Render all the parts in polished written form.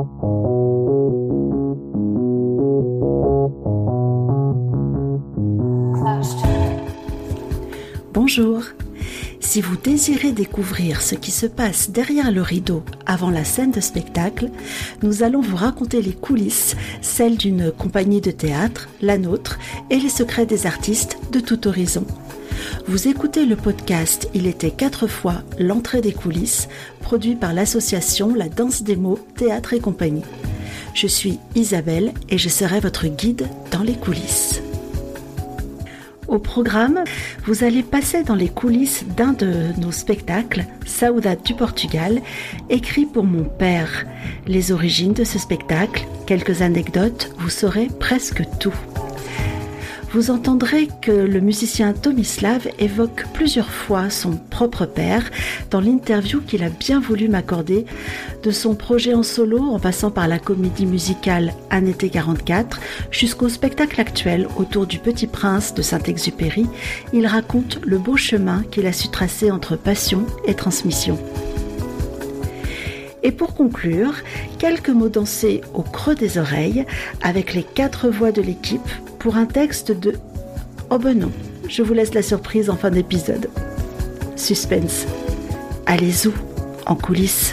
Bonjour. Si vous désirez découvrir ce qui se passe derrière le rideau avant la scène de spectacle, nous allons vous raconter les coulisses, celles d'une compagnie de théâtre, la nôtre, et les secrets des artistes de tout horizon. Vous écoutez le podcast Il était 4 fois l'entrée des coulisses, produit par l'association La Danse des mots, Théâtre et compagnie. Je suis Isabelle et je serai votre guide dans les coulisses. Au programme, vous allez passer dans les coulisses d'un de nos spectacles, Saudade du Portugal, écrit pour mon père. Les origines de ce spectacle, quelques anecdotes, vous saurez presque tout. Vous entendrez que le musicien Tomislav évoque plusieurs fois son propre père dans l'interview qu'il a bien voulu m'accorder de son projet en solo en passant par la comédie musicale Un été 44 jusqu'au spectacle actuel autour du Petit Prince de Saint-Exupéry. Il raconte le beau chemin qu'il a su tracer entre passion et transmission. Et pour conclure, quelques mots dansés au creux des oreilles avec les 4 voix de l'équipe pour un texte de... Oh ben non, je vous laisse la surprise en fin d'épisode. Suspense. Allez-y, en coulisses.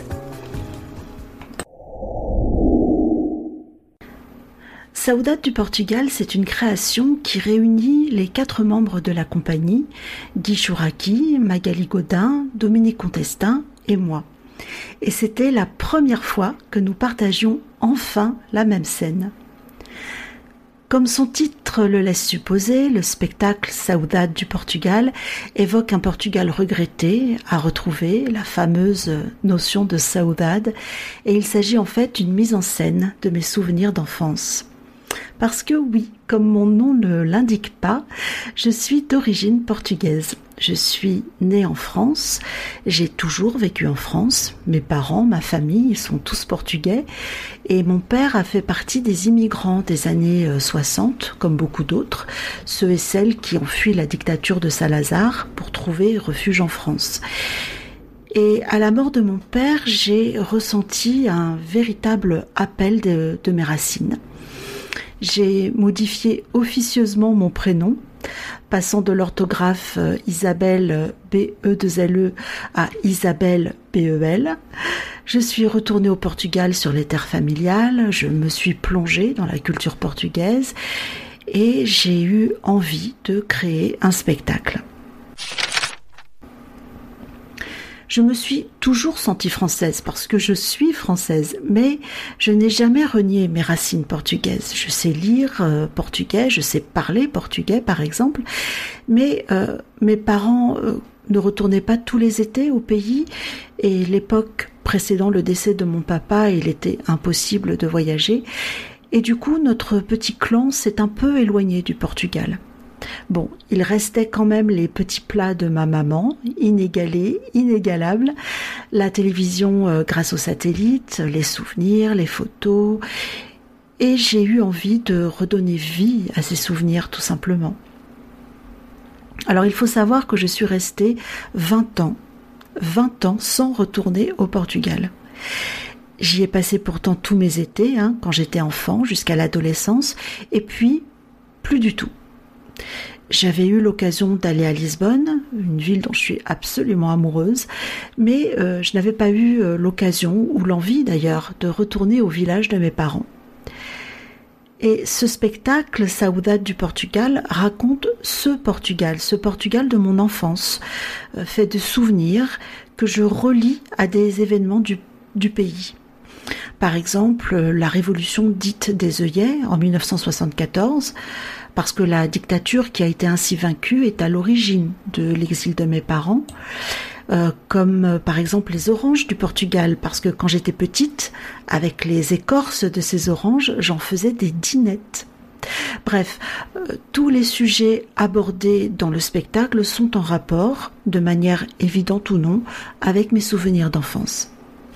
Saudade du Portugal, c'est une création qui réunit les 4 membres de la compagnie, Guy Chouraki, Magali Godin, Dominique Contestin et moi. Et c'était la première fois que nous partagions enfin la même scène. Comme son titre le laisse supposer, le spectacle Saudade du Portugal évoque un Portugal regretté, à retrouver, la fameuse notion de saudade, et il s'agit en fait d'une mise en scène de mes souvenirs d'enfance. Parce que oui, comme mon nom ne l'indique pas, je suis d'origine portugaise. Je suis née en France, j'ai toujours vécu en France. Mes parents, ma famille, ils sont tous portugais. Et mon père a fait partie des immigrants des années 60, comme beaucoup d'autres, ceux et celles qui ont fui la dictature de Salazar pour trouver refuge en France. Et à la mort de mon père, j'ai ressenti un véritable appel de mes racines. J'ai modifié officieusement mon prénom, passant de l'orthographe Isabelle B-E-2-L-E à Isabelle B-E-L. Je suis retournée au Portugal sur les terres familiales, je me suis plongée dans la culture portugaise et j'ai eu envie de créer un spectacle. Je me suis toujours sentie française parce que je suis française, mais je n'ai jamais renié mes racines portugaises. Je sais lire portugais, je sais parler portugais par exemple, mais mes parents ne retournaient pas tous les étés au pays et l'époque précédant le décès de mon papa, il était impossible de voyager et du coup notre petit clan s'est un peu éloigné du Portugal. Bon, il restait quand même les petits plats de ma maman, inégalés, inégalables, la télévision grâce au satellite, les souvenirs, les photos, et j'ai eu envie de redonner vie à ces souvenirs tout simplement. Alors il faut savoir que je suis restée 20 ans sans retourner au Portugal. J'y ai passé pourtant tous mes étés, quand j'étais enfant, jusqu'à l'adolescence, et puis plus du tout. J'avais eu l'occasion d'aller à Lisbonne, une ville dont je suis absolument amoureuse, mais je n'avais pas eu l'occasion, ou l'envie d'ailleurs, de retourner au village de mes parents. Et ce spectacle, Saudade du Portugal, raconte ce Portugal de mon enfance, fait de souvenirs que je relie à des événements du pays. Par exemple, la révolution dite des œillets en 1974, parce que la dictature qui a été ainsi vaincue est à l'origine de l'exil de mes parents, comme par exemple les oranges du Portugal, parce que quand j'étais petite, avec les écorces de ces oranges, j'en faisais des dinettes. Bref, tous les sujets abordés dans le spectacle sont en rapport, de manière évidente ou non, avec mes souvenirs d'enfance.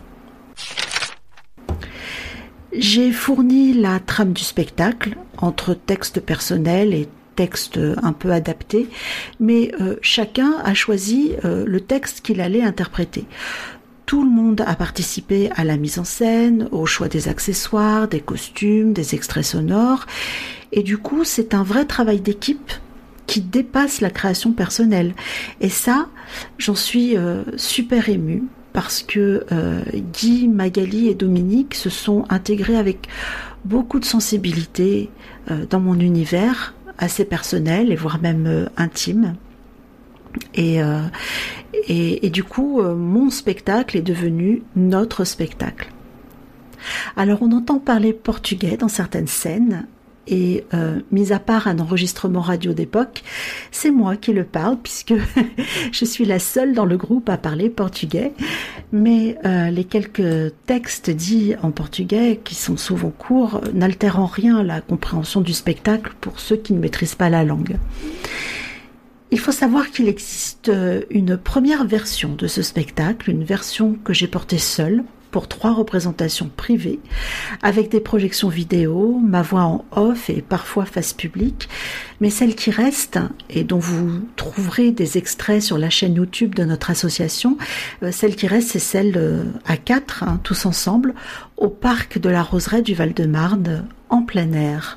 J'ai fourni la trame du spectacle entre texte personnel et texte un peu adapté, mais chacun a choisi le texte qu'il allait interpréter. Tout le monde a participé à la mise en scène, au choix des accessoires, des costumes, des extraits sonores. Et du coup, c'est un vrai travail d'équipe qui dépasse la création personnelle. Et ça, j'en suis super émue parce que Guy, Magali et Dominique se sont intégrés avec beaucoup de sensibilité dans mon univers assez personnel et voire même intime. Et du coup, mon spectacle est devenu notre spectacle. Alors, on entend parler portugais dans certaines scènes, et mis à part un enregistrement radio d'époque, c'est moi qui le parle, puisque je suis la seule dans le groupe à parler portugais. Mais les quelques textes dits en portugais, qui sont souvent courts, n'altèrent en rien la compréhension du spectacle pour ceux qui ne maîtrisent pas la langue. Il faut savoir qu'il existe une première version de ce spectacle, une version que j'ai portée seule pour 3 représentations privées, avec des projections vidéo, ma voix en off et parfois face publique. Mais celle qui reste, et dont vous trouverez des extraits sur la chaîne YouTube de notre association, celle qui reste, c'est celle à 4, tous ensemble, au parc de la Roseraie du Val-de-Marne, en plein air.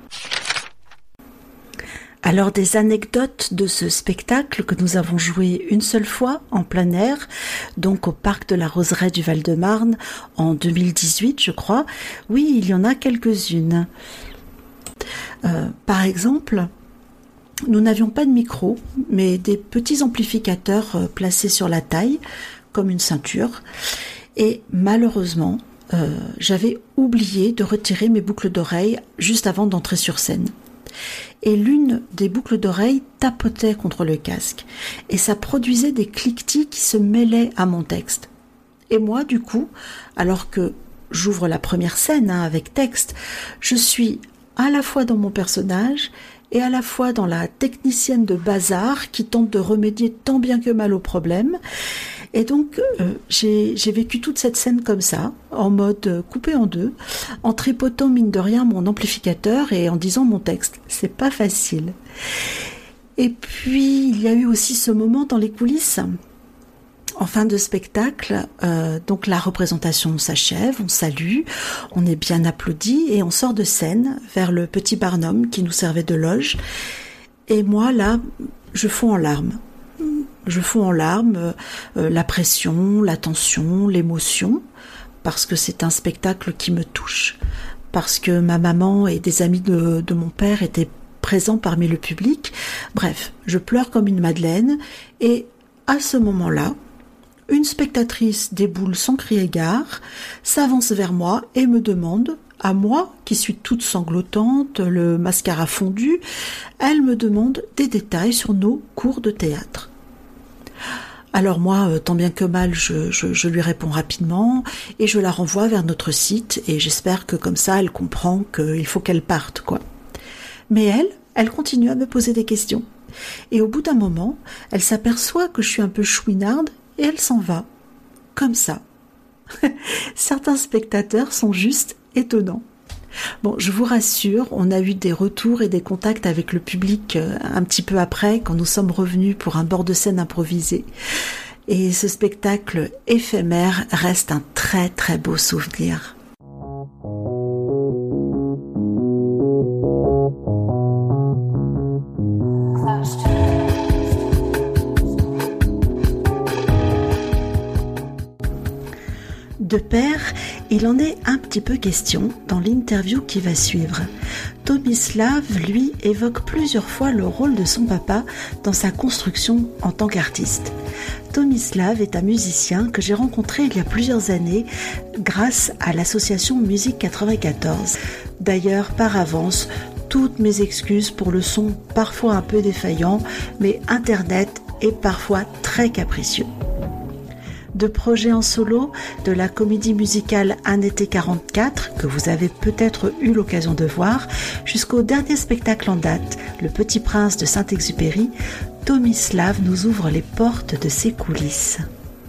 Alors, des anecdotes de ce spectacle que nous avons joué une seule fois en plein air, donc au parc de la Roseraie du Val-de-Marne en 2018, je crois. Oui, il y en a quelques-unes. Par exemple, nous n'avions pas de micro, mais des petits amplificateurs placés sur la taille, comme une ceinture. Et malheureusement, j'avais oublié de retirer mes boucles d'oreilles juste avant d'entrer sur scène. Et l'une des boucles d'oreilles tapotait contre le casque, et ça produisait des cliquetis qui se mêlaient à mon texte. Et moi, du coup, alors que j'ouvre la première scène avec texte, je suis à la fois dans mon personnage et à la fois dans la technicienne de bazar qui tente de remédier tant bien que mal au problème. Et donc, j'ai vécu toute cette scène comme ça, en mode coupé en deux, en tripotant mine de rien mon amplificateur et en disant mon texte. C'est pas facile. Et puis, il y a eu aussi ce moment dans les coulisses. En fin de spectacle, donc la représentation s'achève, on salue, on est bien applaudi et on sort de scène vers le petit Barnum qui nous servait de loge. Et moi, là, je fonds en larmes. Je fonds en larmes, la pression, la tension, l'émotion, parce que c'est un spectacle qui me touche, parce que ma maman et des amis de mon père étaient présents parmi le public. Bref, je pleure comme une madeleine, et à ce moment-là, une spectatrice déboule sans crier gare, s'avance vers moi et me demande, à moi, qui suis toute sanglotante, le mascara fondu, elle me demande des détails sur nos cours de théâtre. Alors moi, tant bien que mal, je lui réponds rapidement et je la renvoie vers notre site et j'espère que comme ça, elle comprend qu'il faut qu'elle parte, quoi. Mais elle continue à me poser des questions. Et au bout d'un moment, elle s'aperçoit que je suis un peu chouinarde et elle s'en va. Comme ça. Certains spectateurs sont juste étonnants. Bon, je vous rassure, on a eu des retours et des contacts avec le public un petit peu après, quand nous sommes revenus pour un bord de scène improvisé. Et ce spectacle éphémère reste un très très beau souvenir. De père, il en est un petit peu question dans l'interview qui va suivre. Tomislav, lui, évoque plusieurs fois le rôle de son papa dans sa construction en tant qu'artiste. Tomislav est un musicien que j'ai rencontré il y a plusieurs années grâce à l'association Musique 94. D'ailleurs, par avance, toutes mes excuses pour le son parfois un peu défaillant, mais Internet est parfois très capricieux. De projets en solo, de la comédie musicale Un été 44, que vous avez peut-être eu l'occasion de voir, jusqu'au dernier spectacle en date, Le Petit Prince de Saint-Exupéry, Tomislav nous ouvre les portes de ses coulisses.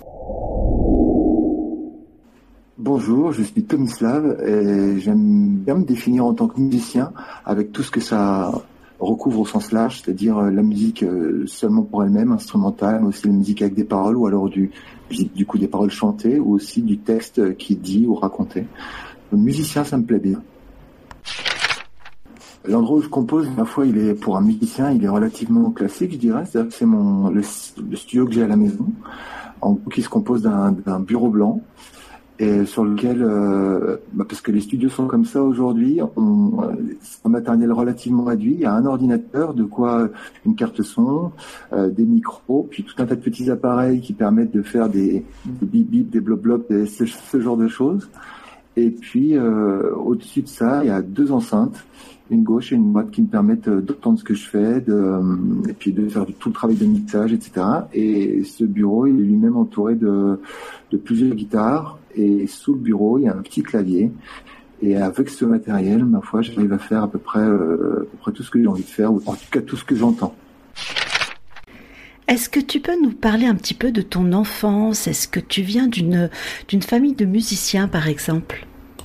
Bonjour, je suis Tomislav et j'aime bien me définir en tant que musicien avec tout ce que ça recouvre au sens large, c'est-à-dire la musique seulement pour elle-même, instrumentale, mais aussi la musique avec des paroles, ou alors du coup des paroles chantées, ou aussi du texte qui est dit ou raconté. Le musicien, ça me plaît bien. L'endroit où je compose, ma foi, il est pour un musicien, il est relativement classique, je dirais. C'est-à-dire que c'est le studio que j'ai à la maison, qui se compose d'un bureau blanc, et sur lequel, parce que les studios sont comme ça aujourd'hui, c'est un matériel relativement réduit. Il y a un ordinateur, de quoi une carte son, des micros, puis tout un tas de petits appareils qui permettent de faire des bip bip, des blob blob, ce genre de choses. Et puis au-dessus de ça, il y a 2 enceintes, une gauche et une droite, qui me permettent d'entendre ce que je fais, et puis de faire tout le travail de mixage, etc. Et ce bureau, il est lui-même entouré de plusieurs guitares. Et sous le bureau, il y a un petit clavier. Et avec ce matériel, ma foi, j'arrive à faire à peu près tout ce que j'ai envie de faire, ou en tout cas tout ce que j'entends. Est-ce que tu peux nous parler un petit peu de ton enfance? Est-ce que tu viens d'une famille de musiciens, par exemple?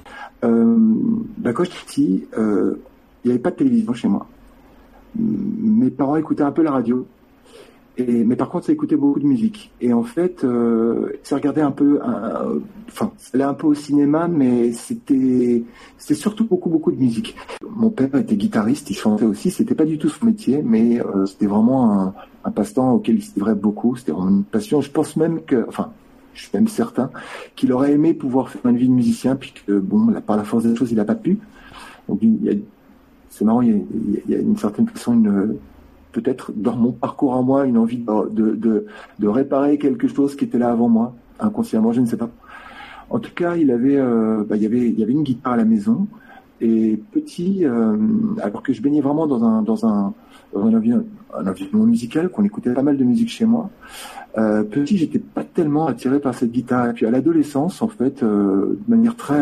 Quand j'étais petit, il n'y avait pas de télévision chez moi. Mes parents écoutaient un peu la radio. Mais par contre, ça écoutait beaucoup de musique. Et en fait, ça regardait un peu, ça allait un peu au cinéma, mais c'était surtout beaucoup de musique. Mon père était guitariste, il chantait aussi. C'était pas du tout son métier, mais c'était vraiment un passe-temps auquel il se livrait beaucoup. C'était vraiment une passion. Je pense même je suis même certain qu'il aurait aimé pouvoir faire une vie de musicien, puis que par la force des choses, il n'a pas pu. Donc c'est marrant, il y a une certaine façon peut-être dans mon parcours à moi, une envie de réparer quelque chose qui était là avant moi, inconsciemment, je ne sais pas. En tout cas, il y avait une guitare à la maison, et petit, alors que je baignais vraiment dans un environnement musical, qu'on écoutait pas mal de musique chez moi, petit, j'étais pas tellement attiré par cette guitare. Et puis à l'adolescence, en fait, de manière très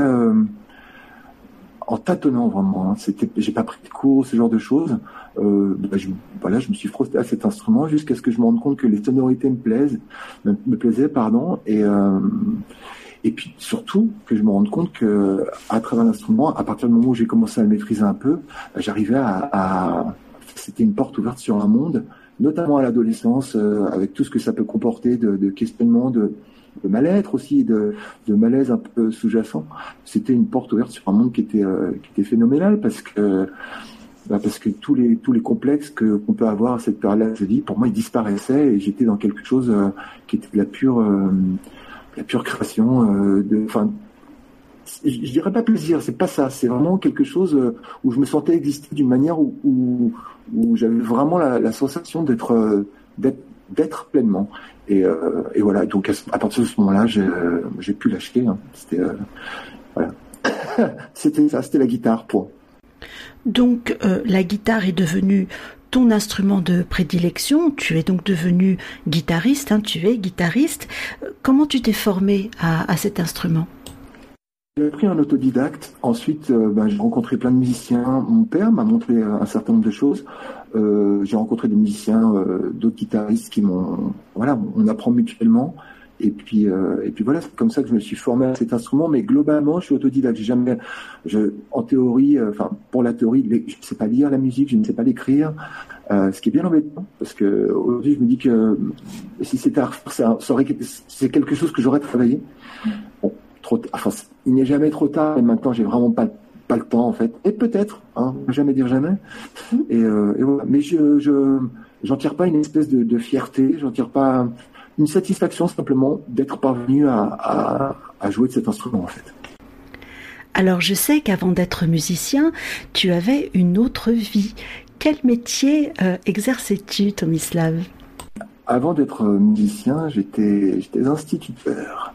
en tâtonnant vraiment, j'ai pas pris de cours, ce genre de choses. Je me suis frotté à cet instrument jusqu'à ce que je me rende compte que les sonorités me plaisaient, et puis surtout que je me rende compte que à travers l'instrument, à partir du moment où j'ai commencé à le maîtriser un peu, j'arrivais c'était une porte ouverte sur un monde, notamment à l'adolescence, avec tout ce que ça peut comporter de questionnement, de mal-être aussi, de malaise un peu sous-jacent. C'était une porte ouverte sur un monde qui était phénoménal, parce que tous les complexes qu'on peut avoir à cette période-là de vie, pour moi, ils disparaissaient, et j'étais dans quelque chose qui était de la pure création. Je dirais pas plaisir, c'est pas ça. C'est vraiment quelque chose où je me sentais exister d'une manière où j'avais vraiment la sensation d'être pleinement. Et voilà. Donc à partir de ce moment-là, j'ai pu lâcher. Hein. C'était voilà. C'était ça. C'était la guitare. Point. Donc la guitare est devenue ton instrument de prédilection. Tu es donc devenu guitariste. Tu es guitariste. Comment tu t'es formé à cet instrument? J'ai appris en autodidacte. Ensuite, j'ai rencontré plein de musiciens. Mon père m'a montré un certain nombre de choses. J'ai rencontré des musiciens, d'autres guitaristes qui m'ont... Voilà, on apprend mutuellement. Et puis voilà, c'est comme ça que je me suis formé à cet instrument. Mais globalement, je suis autodidacte. En théorie, pour la théorie, je ne sais pas lire la musique, je ne sais pas l'écrire. Ce qui est bien embêtant, parce que aujourd'hui, je me dis que si c'était à refaire, c'est quelque chose que j'aurais travaillé. Bon. Il n'est jamais trop tard, et maintenant j'ai vraiment pas le temps, en fait. Et peut-être, jamais dire jamais. Et voilà. Mais j'en tire pas une espèce de fierté, j'en tire pas une satisfaction, simplement d'être parvenu à jouer de cet instrument, en fait. Alors je sais qu'avant d'être musicien, tu avais une autre vie. Quel métier exerçais-tu, Tomislav? Avant d'être musicien, j'étais instituteur.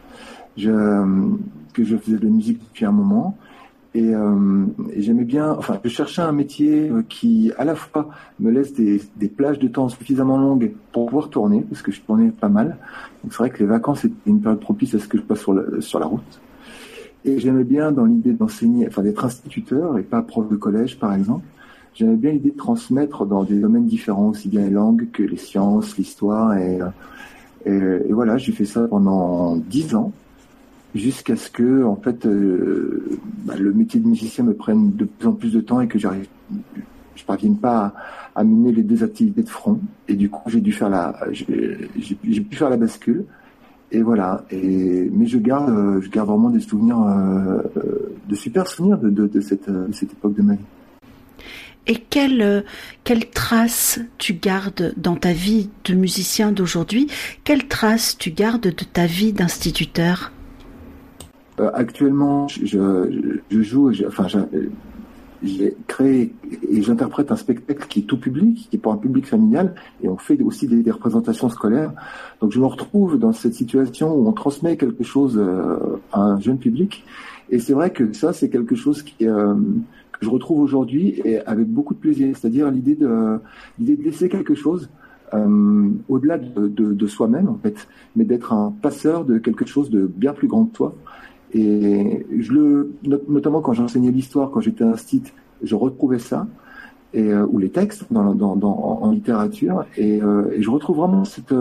Que je faisais de la musique depuis un moment, et j'aimais bien, je cherchais un métier qui à la fois me laisse des plages de temps suffisamment longues pour pouvoir tourner, parce que je tournais pas mal. Donc c'est vrai que les vacances étaient une période propice à ce que je passe sur la route. Et j'aimais bien, dans l'idée d'enseigner, d'être instituteur et pas prof de collège par exemple, j'aimais bien l'idée de transmettre dans des domaines différents, aussi bien les langues que les sciences, l'histoire, et voilà, j'ai fait ça pendant 10 ans. Jusqu'à ce que, en fait, le métier de musicien me prenne de plus en plus de temps, et que je parvienne pas à mener les deux activités de front. Et du coup, j'ai pu faire la bascule. Et voilà. Mais je garde vraiment des souvenirs, de super souvenirs de cette époque de ma vie. Et quelle trace tu gardes dans ta vie de musicien d'aujourd'hui? Quelle trace tu gardes de ta vie d'instituteur? Actuellement, je joue, j'ai créé et j'interprète un spectacle qui est tout public, qui est pour un public familial, et on fait aussi des représentations scolaires. Donc je me retrouve dans cette situation où on transmet quelque chose à un jeune public, et c'est vrai que ça, c'est quelque chose que je retrouve aujourd'hui et avec beaucoup de plaisir, c'est-à-dire l'idée de laisser quelque chose au-delà de soi-même en fait, mais d'être un passeur de quelque chose de bien plus grand que toi. Et notamment quand j'enseignais l'histoire, quand j'étais institut, je retrouvais ça, ou les textes en littérature, et je retrouve vraiment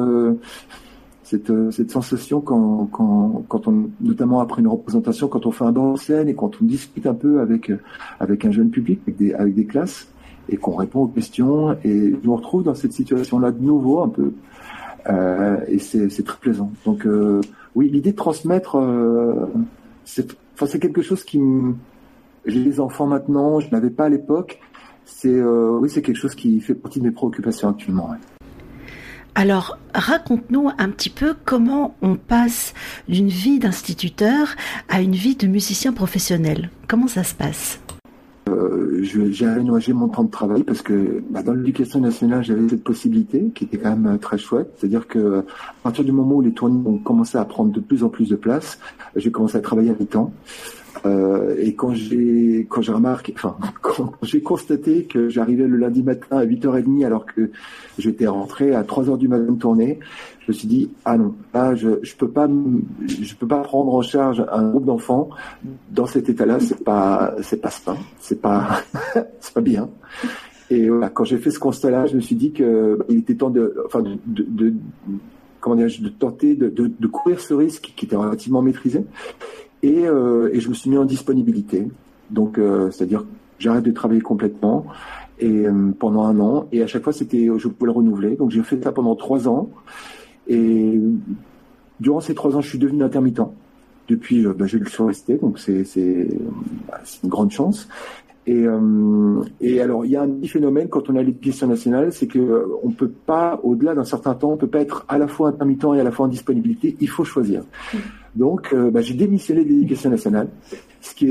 cette sensation quand on, notamment après une représentation, quand on fait un banc en scène et quand on discute un peu avec un jeune public, avec des classes, et qu'on répond aux questions, et je me retrouve dans cette situation-là de nouveau un peu, et c'est très plaisant. Donc oui, l'idée de transmettre, c'est quelque chose j'ai des enfants maintenant, je l'avais pas à l'époque. Oui, c'est quelque chose qui fait partie de mes préoccupations actuellement. Ouais. Alors, raconte-nous un petit peu comment on passe d'une vie d'instituteur à une vie de musicien professionnel. Comment ça se passe? J'ai aménagé mon temps de travail parce que dans l'éducation nationale, j'avais cette possibilité qui était quand même très chouette. C'est-à-dire que à partir du moment où les tournées ont commencé à prendre de plus en plus de place, j'ai commencé à travailler à mi-temps. Et quand j'ai constaté que j'arrivais le lundi matin à 8h30 alors que j'étais rentré à 3h du matin de tournée, je me suis dit ah non, là je peux pas prendre en charge un groupe d'enfants dans cet état-là, c'est pas sain, c'est pas bien. Et voilà, quand j'ai fait ce constat-là, je me suis dit que il était temps de tenter de courir ce risque qui était relativement maîtrisé. Et je me suis mis en disponibilité. Donc, c'est-à-dire que j'arrête de travailler complètement pendant 1 an. Et à chaque fois, je pouvais le renouveler. Donc, j'ai fait ça pendant 3 ans. Et durant ces 3 ans, je suis devenu intermittent. Depuis, je le suis resté. Donc, c'est une grande chance. Et alors, il y a un petit phénomène quand on a l'éducation nationale, c'est que on peut pas, au-delà d'un certain temps, on peut pas être à la fois intermittent et à la fois en disponibilité. Il faut choisir. Donc, j'ai démissionné de l'éducation nationale, ce qui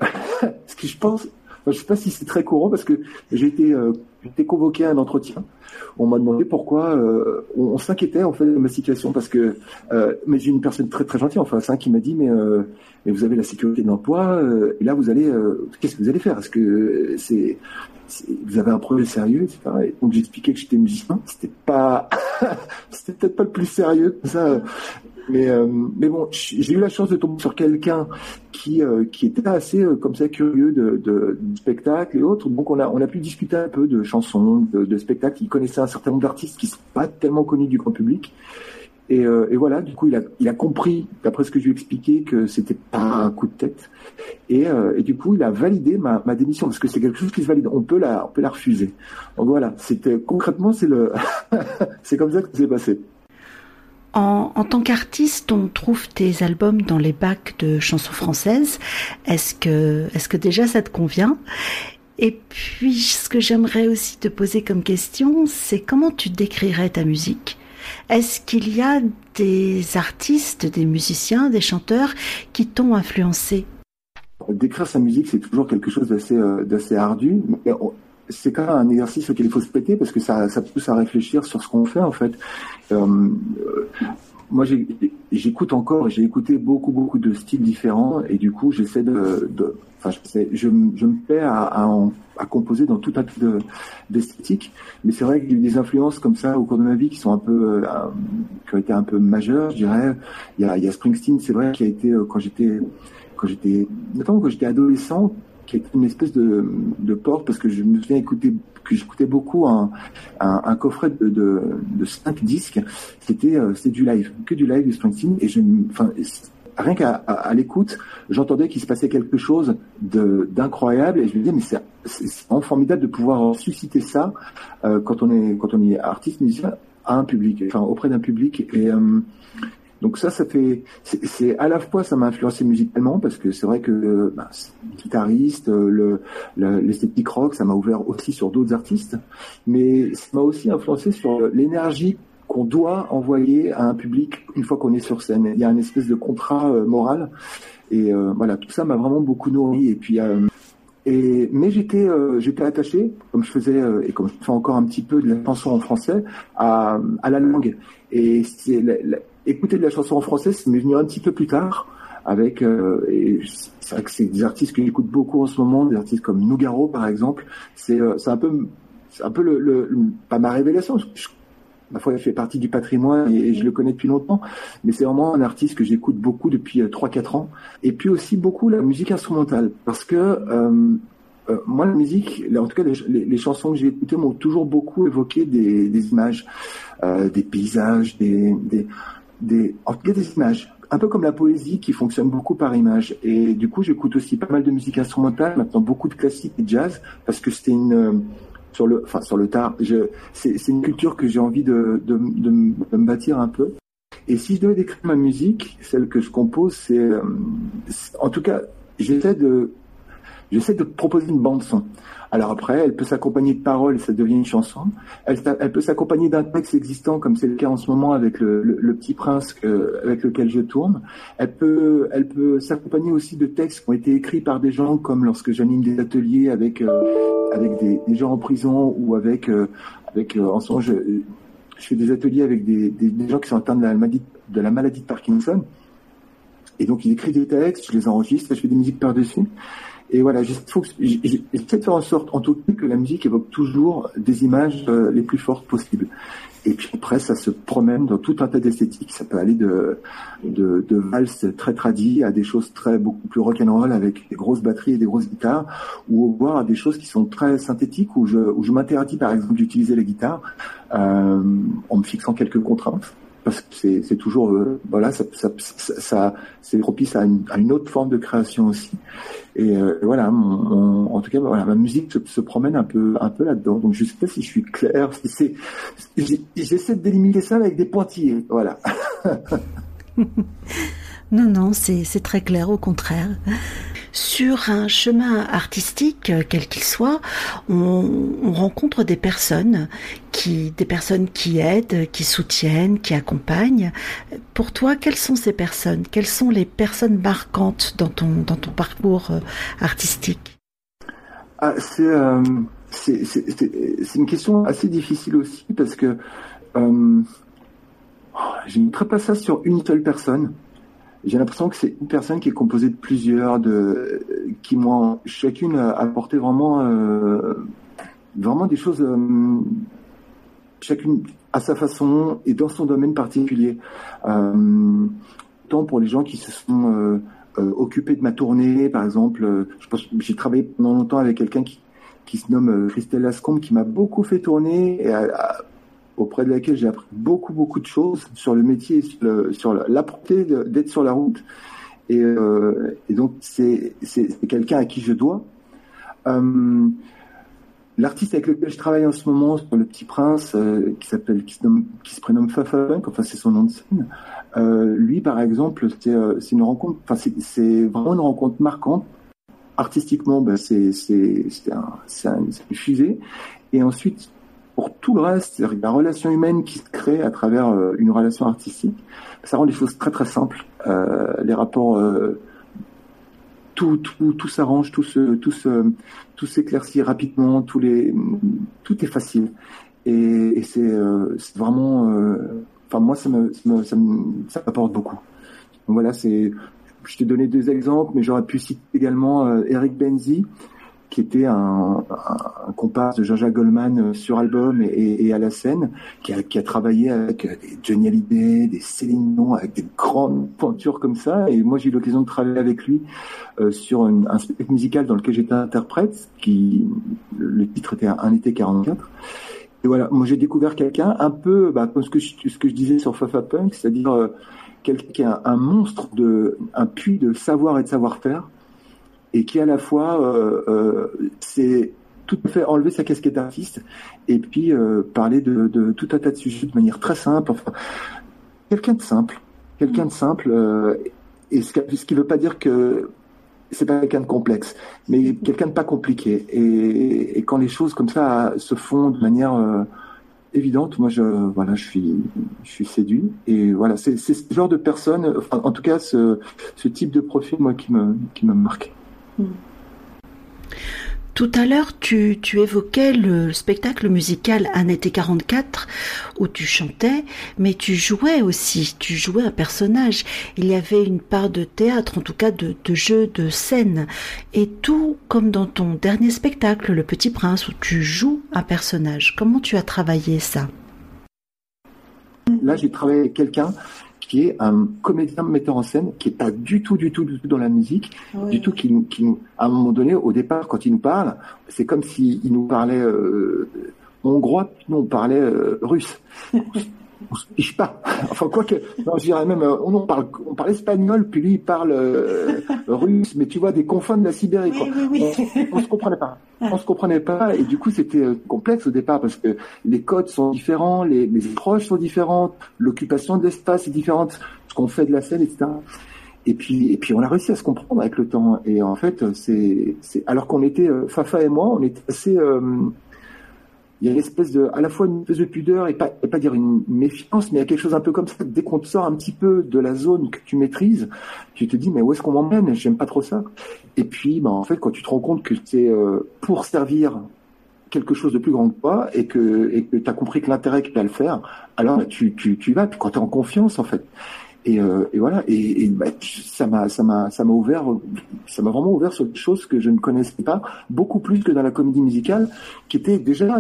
je pense, je sais pas si c'est très courant parce que j'ai été convoqué à un entretien. On m'a demandé pourquoi, on s'inquiétait en fait de ma situation parce que, mais j'ai une personne très très gentille en face qui m'a dit mais vous avez la sécurité de l'emploi et là vous allez, qu'est-ce que vous allez faire? Est-ce que vous avez un projet sérieux, etc. Et donc j'expliquais que j'étais musicien. C'était peut-être pas le plus sérieux que ça. Mais bon, j'ai eu la chance de tomber sur quelqu'un qui était assez comme ça curieux de spectacles et autres. Donc on a pu discuter un peu de chansons, de spectacles. Il connaissait un certain nombre d'artistes qui sont pas tellement connus du grand public. Et voilà, du coup il a compris, d'après ce que je lui ai expliqué, que c'était pas un coup de tête. Et du coup il a validé ma démission parce que c'est quelque chose qui se valide. On peut la refuser. Donc voilà, concrètement c'est comme ça que ça s'est passé. En tant qu'artiste, on trouve tes albums dans les bacs de chansons françaises. Est-ce que déjà ça te convient? Et puis, ce que j'aimerais aussi te poser comme question, c'est comment tu décrirais ta musique? Est-ce qu'il y a des artistes, des musiciens, des chanteurs qui t'ont influencé? Décrire sa musique, c'est toujours quelque chose d'assez ardu. Mais c'est quand même un exercice auquel il faut se prêter parce que ça pousse à réfléchir sur ce qu'on fait en fait. Moi j'écoute encore et j'ai écouté beaucoup de styles différents et du coup j'essaie je me plais à composer dans tout un tas d'esthétiques, mais c'est vrai qu'il y a eu des influences comme ça au cours de ma vie qui sont qui ont été un peu majeures, je dirais. Il y a Springsteen, c'est vrai, qui a été notamment quand j'étais adolescent, qui est une espèce de porte parce que je me souviens que j'écoutais beaucoup un coffret de 5 disques. C'était du live, que du live de Springsteen et rien qu'à l'écoute, j'entendais qu'il se passait quelque chose d'incroyable et je me disais mais c'est vraiment formidable de pouvoir susciter ça quand on est artiste musicien à un public, enfin auprès d'un public et donc c'est à la fois ça m'a influencé musicalement parce que c'est vrai que guitariste, l'esthétique rock, ça m'a ouvert aussi sur d'autres artistes, mais ça m'a aussi influencé sur l'énergie qu'on doit envoyer à un public une fois qu'on est sur scène. Il y a une espèce de contrat moral et voilà, tout ça m'a vraiment beaucoup nourri et puis mais j'étais attaché, comme je faisais et comme je fais encore un petit peu de la chanson en français, à la langue. Et écouter de la chanson en français, ça m'est venu un petit peu plus tard. Et c'est vrai que c'est des artistes que j'écoute beaucoup en ce moment, des artistes comme Nougaro par exemple. C'est un peu pas ma révélation. Ma foi, il fait partie du patrimoine et je le connais depuis longtemps, mais c'est vraiment un artiste que j'écoute beaucoup depuis 3-4 ans. Et puis aussi beaucoup la musique instrumentale, parce que moi la musique, en tout cas les chansons que j'ai écoutées m'ont toujours beaucoup évoqué des images, des paysages, en tout cas des images. Un peu comme la poésie qui fonctionne beaucoup par image. Et du coup, j'écoute aussi pas mal de musique instrumentale, maintenant beaucoup de classique et jazz, parce que c'était sur le tard, c'est une culture que j'ai envie de me bâtir un peu. Et si je devais décrire ma musique, celle que je compose, en tout cas, j'essaie de proposer une bande son. Alors après, elle peut s'accompagner de paroles et ça devient une chanson. Elle peut s'accompagner d'un texte existant, comme c'est le cas en ce moment avec le Petit Prince avec lequel je tourne. Elle peut s'accompagner aussi de textes qui ont été écrits par des gens, comme lorsque j'anime des ateliers avec des gens en prison ou en ce moment je fais des ateliers avec des gens qui sont atteints de la maladie de Parkinson. Et donc ils écrivent des textes, je les enregistre, je fais des musiques par-dessus. Et voilà, j'essaie de faire en sorte, en tout cas, que la musique évoque toujours des images les plus fortes possibles. Et puis après, ça se promène dans tout un tas d'esthétiques. Ça peut aller de valses très tradies à des choses beaucoup plus rock'n'roll avec des grosses batteries et des grosses guitares, ou voire à des choses qui sont très synthétiques où je m'interdis par exemple d'utiliser la guitare en me fixant quelques contraintes. Parce que c'est toujours voilà, ça c'est propice à une autre forme de création aussi. Et voilà, en tout cas, voilà, ma musique se promène un peu là-dedans. Donc je sais pas si je suis clair. J'essaie de délimiter ça avec des pointillés. Voilà. Non, c'est très clair, au contraire. Sur un chemin artistique, quel qu'il soit, on rencontre des personnes qui aident, qui soutiennent, qui accompagnent. Pour toi, quelles sont ces personnes? Quelles sont les personnes marquantes dans ton parcours artistique? C'est une question assez difficile aussi parce que je ne mettrais pas ça sur une seule personne. J'ai l'impression que c'est une personne qui est composée de plusieurs, qui m'ont chacune apporté vraiment des choses, chacune à sa façon et dans son domaine particulier. Tant pour les gens qui se sont occupés de ma tournée, par exemple, je pense j'ai travaillé pendant longtemps avec quelqu'un qui se nomme Christelle Lascombe, qui m'a beaucoup fait tourner et auprès de laquelle j'ai appris beaucoup de choses sur le métier, sur la portée d'être sur la route. Et donc c'est quelqu'un à qui je dois. L'artiste avec lequel je travaille en ce moment sur Le Petit Prince, qui se prénomme Fafa Punk, enfin c'est son nom de scène. Lui par exemple, c'est une rencontre, enfin c'est vraiment une rencontre marquante. Artistiquement, c'est une fusée. Et ensuite, pour tout le reste, la relation humaine qui se crée à travers une relation artistique, ça rend les choses très très simples. Les rapports, tout s'arrange, tout s'éclaircit rapidement, tout est facile. Et c'est vraiment, enfin moi ça m'apporte beaucoup. Donc voilà, je t'ai donné 2 exemples, mais j'aurais pu citer également Eric Benzi, qui était un comparse de Jean-Jacques Goldman sur album et à la scène, qui a travaillé avec des Johnny Hallyday, des Céline Dion, avec des grandes pointures comme ça. Et moi, j'ai eu l'occasion de travailler avec lui sur un spectacle musical dans lequel j'étais interprète, le titre était Un été 44. Et voilà, moi j'ai découvert quelqu'un un peu comme ce que je disais sur Fafa Punk, c'est-à-dire quelqu'un qui est un monstre, un puits de savoir et de savoir-faire, et qui à la fois c'est tout à fait enlever sa casquette d'artiste et puis parler de tout un tas de sujets de manière très simple. Enfin, quelqu'un de simple, et ce qui veut pas dire que c'est pas quelqu'un de complexe, mais quelqu'un de pas compliqué. Et quand les choses comme ça se font de manière évidente, moi je suis séduit. Et voilà, c'est ce genre de personne, enfin, en tout cas ce type de profil, moi, qui me marque. Tout à l'heure, tu évoquais le spectacle musical Un été 44 où tu chantais, mais tu jouais un personnage. Il y avait une part de théâtre, en tout cas de jeu de scène. Et tout comme dans ton dernier spectacle, Le Petit Prince, où tu joues un personnage. Comment tu as travaillé ça ? Là, j'ai travaillé avec quelqu'un qui est un comédien metteur en scène, qui est pas du tout dans la musique, oui. Du tout, qui à un moment donné, au départ, quand il nous parle, c'est comme s'il nous parlait hongrois, nous on parlait russe. On se piche pas. Enfin, quoique, non, je dirais même, on parle espagnol, puis lui il parle russe, mais tu vois, des confins de la Sibérie, quoi. Oui. On se comprenait pas, et du coup c'était complexe au départ, parce que les codes sont différents, les approches sont différentes, l'occupation de l'espace est différente, ce qu'on fait de la scène, etc. Et puis on a réussi à se comprendre avec le temps, et en fait, c'est alors qu'on était, Fafa et moi, on était assez... il y a à la fois une espèce de pudeur et pas dire une méfiance, mais il y a quelque chose un peu comme ça. Dès qu'on te sort un petit peu de la zone que tu maîtrises, tu te dis, mais où est-ce qu'on m'emmène? J'aime pas trop ça. Et puis, en fait, quand tu te rends compte que c'est pour servir quelque chose de plus grand que toi et que tu as compris que l'intérêt qu'il y a à le faire, alors tu vas, puis quand tu es en confiance, en fait. Et voilà, et ça m'a vraiment ouvert sur des choses que je ne connaissais pas, beaucoup plus que dans la comédie musicale, qui était déjà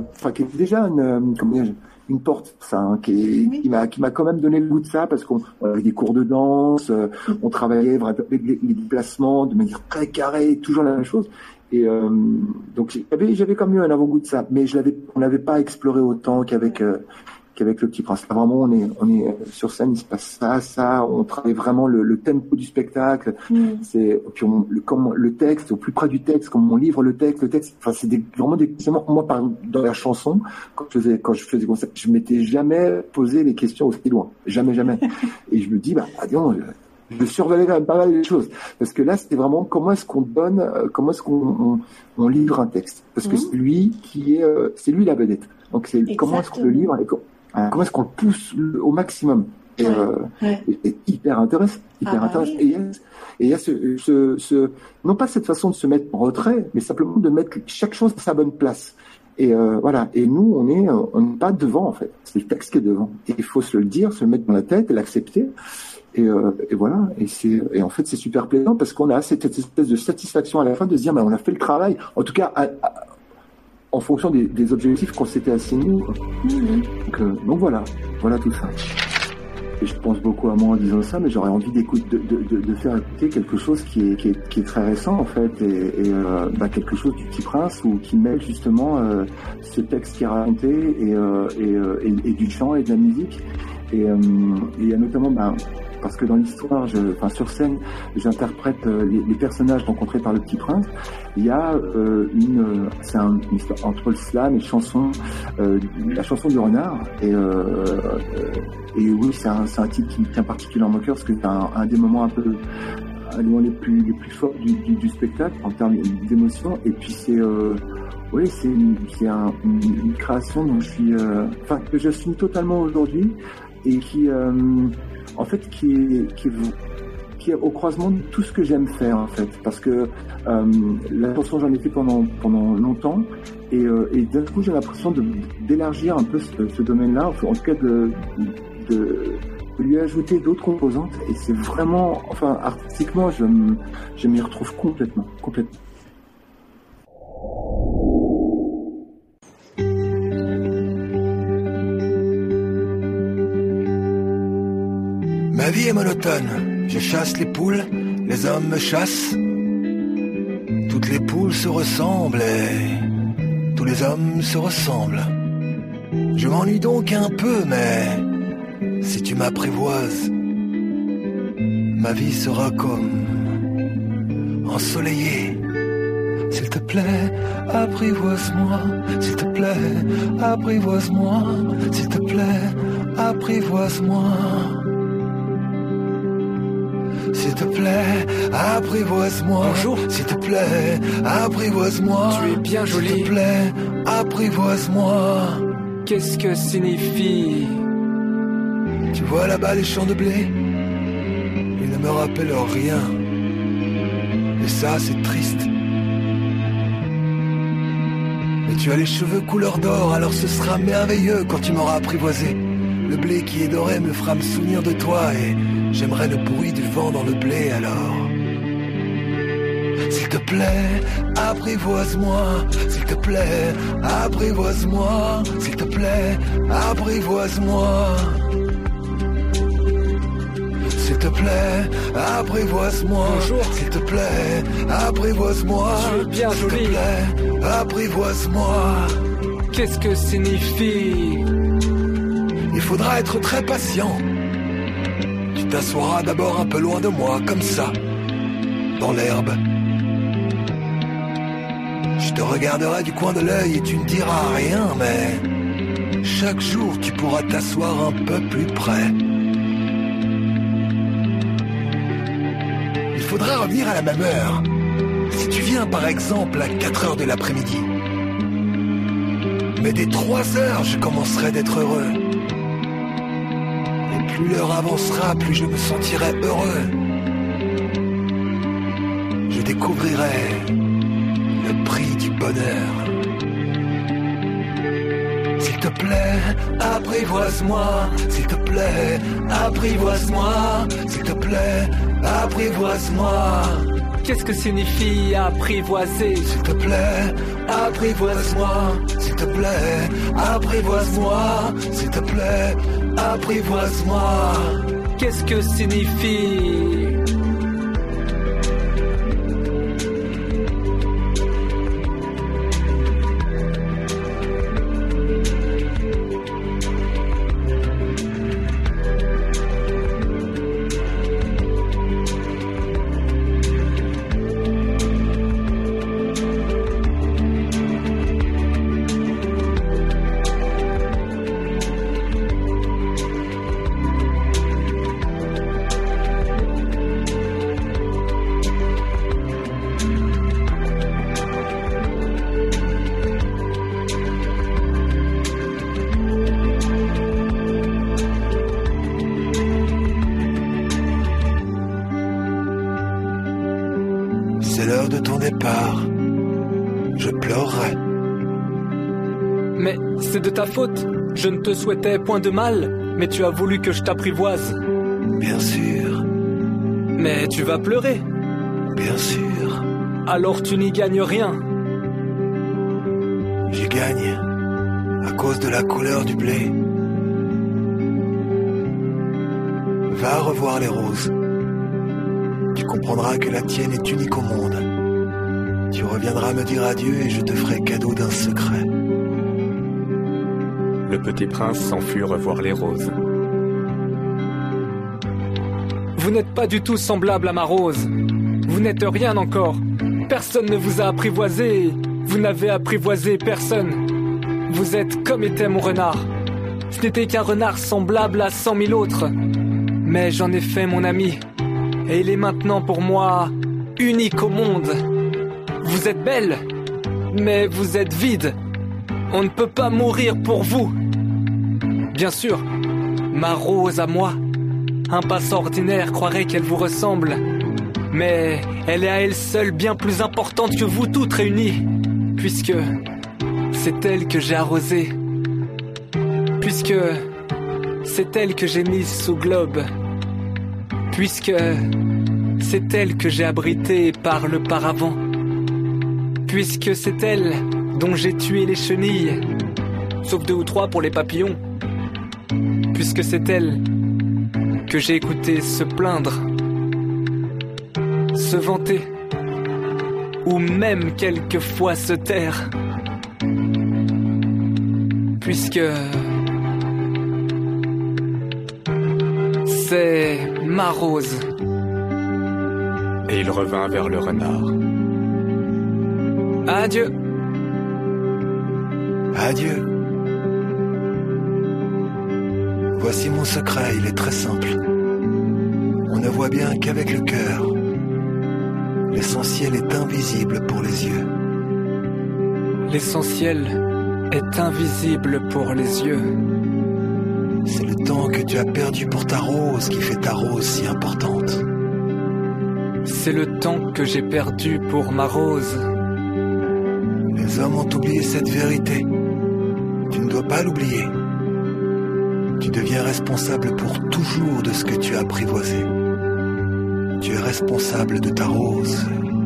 une porte, ça, hein, qui m'a quand même donné le goût de ça, parce qu'on avait des cours de danse, on travaillait avec les déplacements de manière très carrée, toujours la même chose. Et donc j'avais quand même eu un avant-goût de ça, mais on n'avait pas exploré autant qu'avec Le Petit Prince. Là, vraiment, on est sur scène, il se passe ça, on travaille vraiment le tempo du spectacle. Puis le texte, au plus près du texte, comme on livre le texte, enfin, c'est vraiment des questions. Moi, dans la chanson, quand je faisais comme ça, je m'étais jamais posé les questions aussi loin. Jamais. Et je me dis, disons, je surveillais quand même pas mal les choses. Parce que là, c'était vraiment comment est-ce qu'on livre un texte. Parce que c'est lui la vedette. Donc c'est comment est-ce qu'on le livre et comment est-ce qu'on le pousse au maximum. Et hyper intéressant. Oui. Et il y a non pas cette façon de se mettre en retrait, mais simplement de mettre chaque chose à sa bonne place. Et voilà. Et nous, on n'est pas devant, en fait. C'est le texte qui est devant. Et il faut se le dire, se le mettre dans la tête et l'accepter. Et voilà. Et en fait, c'est super plaisant parce qu'on a cette espèce de satisfaction à la fin de se dire, on a fait le travail. En tout cas, en fonction des objectifs qu'on s'était assignés. Donc voilà tout ça. Et je pense beaucoup à moi en disant ça, mais j'aurais envie de faire écouter quelque chose qui est très récent, en fait, et quelque chose du Petit Prince, ou qui mêle justement ce texte qui est raconté et du chant et de la musique. Et il y a notamment, parce que dans l'histoire, sur scène, j'interprète les personnages rencontrés par le Petit Prince. Il y a c'est une histoire entre le slam et la chanson du renard. Et oui, c'est un titre qui me tient particulièrement au cœur, parce que c'est un des moments les plus forts du spectacle en termes d'émotion. Et puis c'est une création dont que j'assume totalement aujourd'hui, et qui en fait qui est au croisement de tout ce que j'aime faire, en fait, parce que la chanson, j'en ai fait pendant longtemps, et d'un coup j'ai l'impression d'élargir un peu ce domaine-là, en tout cas de lui ajouter d'autres composantes, et c'est vraiment, artistiquement, je m'y retrouve complètement. Ma vie est monotone, je chasse les poules, les hommes me chassent. Toutes les poules se ressemblent et tous les hommes se ressemblent. Je m'ennuie donc un peu, mais si tu m'apprivoises, ma vie sera comme ensoleillée. S'il te plaît, apprivoise-moi. S'il te plaît, apprivoise-moi. S'il te plaît, apprivoise-moi. S'il te plaît, apprivoise-moi. Bonjour. S'il te plaît, apprivoise-moi. Tu es bien jolie. S'il te plaît, apprivoise-moi. Qu'est-ce que signifie? Tu vois là-bas les champs de blé? Ils ne me rappellent rien. Et ça, c'est triste. Mais tu as les cheveux couleur d'or, alors ce sera merveilleux quand tu m'auras apprivoisé. Le blé qui est doré me fera me souvenir de toi et j'aimerais le bruit du vent dans le blé alors. S'il te plaît, apprivoise-moi. S'il te plaît, apprivoise-moi. S'il te plaît, apprivoise-moi. S'il te plaît, apprivoise-moi. Bonjour. S'il te plaît, apprivoise-moi. Tu es bien S'il te jolie. plaît, apprivoise-moi. Qu'est-ce que signifie? Il faudra être très patient. Tu t'assoiras d'abord un peu loin de moi, comme ça, dans l'herbe. Je te regarderai du coin de l'œil et tu ne diras rien, mais chaque jour tu pourras t'asseoir un peu plus près. Il faudra revenir à la même heure. Si tu viens par exemple à 4 heures de l'après-midi. Mais dès 3 heures, je commencerai d'être heureux. Et plus l'heure avancera, plus je me sentirai heureux. Je découvrirai le prix du bonheur. S'il te plaît, apprivoise-moi. S'il te plaît, apprivoise-moi. S'il te plaît, apprivoise-moi. Qu'est-ce que signifie apprivoiser? S'il te plaît, apprivoise-moi. S'il te plaît, apprivoise-moi. S'il te plaît, apprivoise-moi. Qu'est-ce que signifie? C'est l'heure de ton départ. Je pleurerai. Mais c'est de ta faute. Je ne te souhaitais point de mal, mais tu as voulu que je t'apprivoise. Bien sûr, Mais tu vas pleurer. bien sûr. Alors tu n'y gagnes rien. J'y gagne à cause de la couleur du blé. Va revoir les roses. Tu comprendras que la tienne est unique au monde. Tu reviendras me dire adieu et je te ferai cadeau d'un secret. Le petit prince s'enfuit revoir les roses. Vous n'êtes pas du tout semblable à ma rose. Vous n'êtes rien encore. Personne ne vous a apprivoisé. Vous n'avez apprivoisé personne. Vous êtes comme était mon renard. Ce n'était qu'un renard semblable à 100 000 autres. Mais j'en ai fait mon ami. Et il est maintenant pour moi unique au monde. Vous êtes belle, mais vous êtes vide. On ne peut pas mourir pour vous. Bien sûr, ma rose à moi. Un passant ordinaire croirait qu'elle vous ressemble. Mais elle est à elle seule bien plus importante que vous toutes réunies. Puisque c'est elle que j'ai arrosée. Puisque c'est elle que j'ai mise sous globe. Puisque c'est elle que j'ai abritée par le paravent. Puisque c'est elle dont j'ai tué les chenilles. Sauf 2 ou 3 pour les papillons. Puisque c'est elle que j'ai écouté se plaindre, se vanter, ou même quelquefois se taire. Puisque c'est ma rose. Et il revint vers le renard. Adieu. Adieu. Voici mon secret, il est très simple. On ne voit bien qu'avec le cœur. L'essentiel est invisible pour les yeux. L'essentiel est invisible pour les yeux. C'est le temps que tu as perdu pour ta rose qui fait ta rose si importante. C'est le temps que j'ai perdu pour ma rose. Les hommes ont oublié cette vérité. Tu ne dois pas l'oublier. Tu deviens responsable pour toujours de ce que tu as apprivoisé. Tu es responsable de ta rose.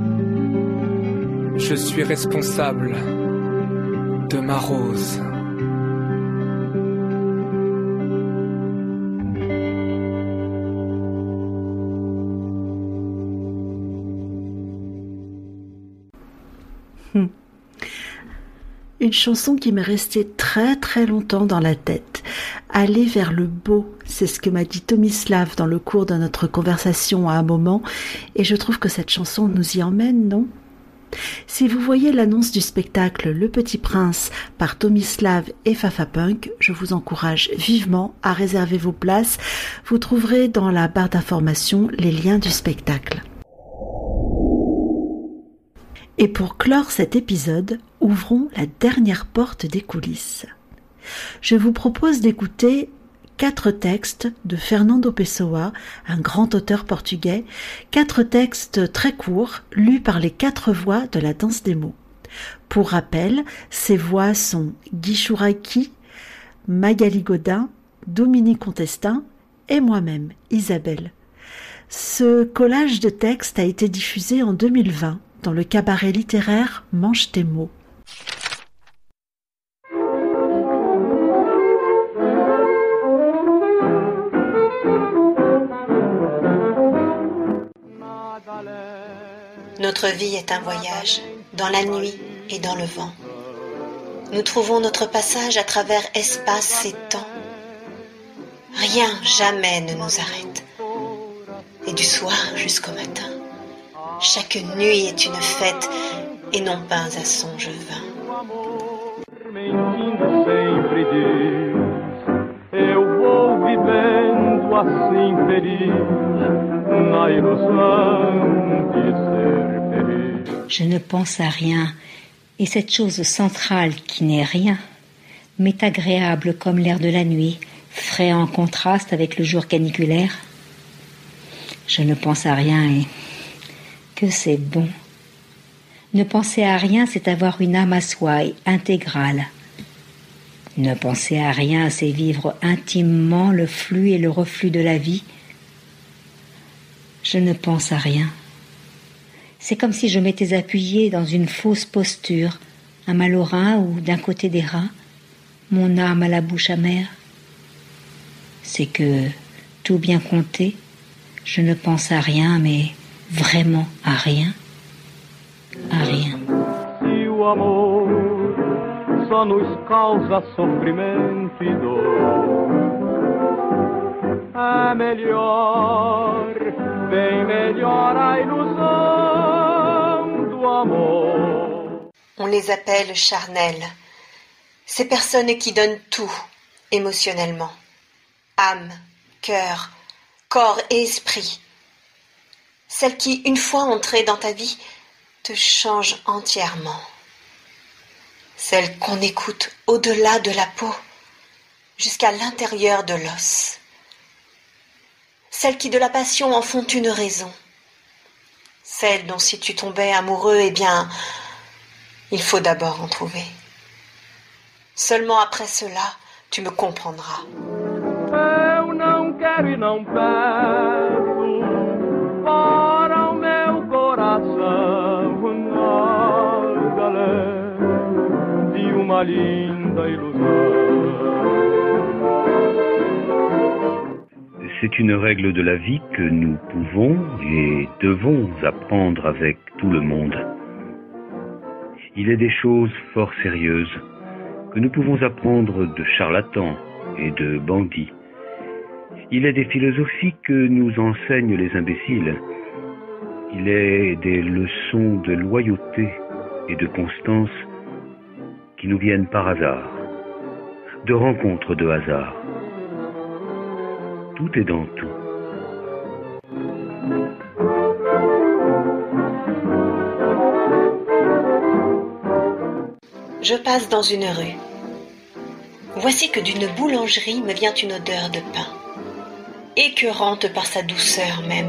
Je suis responsable de ma rose. Une chanson qui m'est restée très très longtemps dans la tête. Aller vers le beau, c'est ce que m'a dit Tomislav dans le cours de notre conversation à un moment, et je trouve que cette chanson nous y emmène, non ? Si vous voyez l'annonce du spectacle Le Petit Prince par Tomislav et Fafa Punk, je vous encourage vivement à réserver vos places. Vous trouverez dans la barre d'information les liens du spectacle. Et pour clore cet épisode, ouvrons la dernière porte des coulisses. Je vous propose d'écouter 4 textes de Fernando Pessoa, un grand auteur portugais, 4 textes très courts, lus par les 4 voix de la danse des mots. Pour rappel, ces voix sont Guy Chouraki, Magali Godin, Dominique Contestin et moi-même, Isabelle. Ce collage de textes a été diffusé en 2020 dans le cabaret littéraire Mange tes mots. Notre vie est un voyage, dans la nuit et dans le vent. Nous trouvons notre passage à travers espace et temps. Rien, jamais ne nous arrête. Et du soir jusqu'au matin, chaque nuit est une fête et non pas un songe vain. Je ne pense à rien, et cette chose centrale qui n'est rien m'est agréable comme l'air de la nuit, frais en contraste avec le jour caniculaire. Je ne pense à rien et que c'est bon. Ne penser à rien, c'est avoir une âme à soi et intégrale. Ne penser à rien, c'est vivre intimement le flux et le reflux de la vie. Je ne pense à rien. C'est comme si je m'étais appuyée dans une fausse posture, un mal au rein ou d'un côté des reins, mon âme à la bouche amère. C'est que, tout bien compté, je ne pense à rien, mais vraiment à rien. À rien. Se o amor só nos causa sofrimento e dor, é melhor, bem melhor a ilusão do amor. On les appelle charnels, ces personnes qui donnent tout émotionnellement, âme, cœur, corps et esprit. Celles qui, une fois entrées dans ta vie, te changent entièrement. Celles qu'on écoute au-delà de la peau, jusqu'à l'intérieur de l'os. Celles qui de la passion en font une raison. Celles dont si tu tombais amoureux, eh bien, il faut d'abord en trouver. Seulement après cela, tu me comprendras. Eu não quero e não peço para o meu coração nada além de uma linda ilusão. C'est une règle de la vie que nous pouvons et devons apprendre avec tout le monde. Il est des choses fort sérieuses que nous pouvons apprendre de charlatans et de bandits. Il est des philosophies que nous enseignent les imbéciles. Il est des leçons de loyauté et de constance qui nous viennent par hasard, de rencontres de hasard. Tout est dans tout. Je passe dans une rue. Voici que d'une boulangerie me vient une odeur de pain, écœurante par sa douceur même.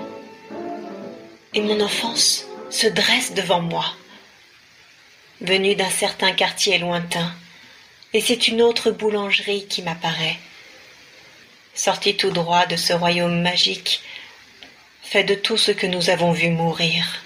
Et mon enfance se dresse devant moi, venue d'un certain quartier lointain, et c'est une autre boulangerie qui m'apparaît, sortie tout droit de ce royaume magique, fait de tout ce que nous avons vu mourir.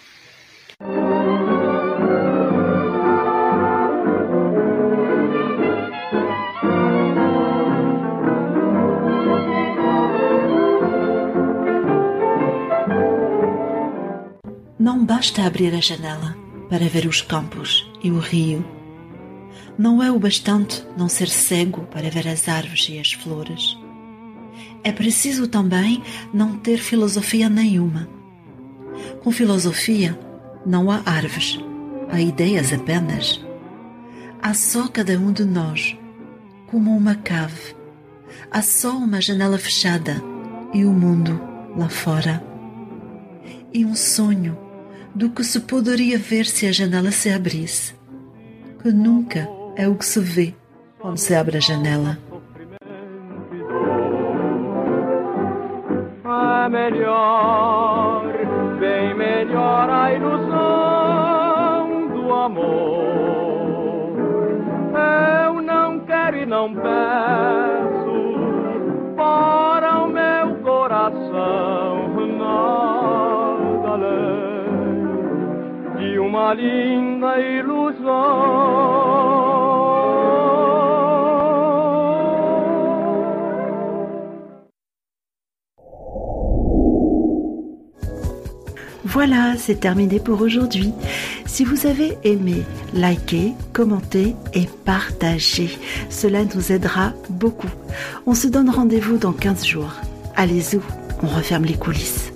Não basta abrir a janela para ver os campos e o rio. Não é o bastante não ser cego para ver as árvores e as flores. É preciso também não ter filosofia nenhuma. Com filosofia não há árvores, há ideias apenas. Há só cada um de nós, como uma cave. Há só uma janela fechada e o mundo lá fora. E um sonho do que se poderia ver se a janela se abrisse, que nunca é o que se vê quando se abre a janela. É melhor, bem melhor a ilusão do amor. Eu não quero e não peço para o meu coração nada além de uma linda ilusão. Voilà, c'est terminé pour aujourd'hui. Si vous avez aimé, likez, commentez et partagez. Cela nous aidera beaucoup. On se donne rendez-vous dans 15 jours. Allez-y, on referme les coulisses.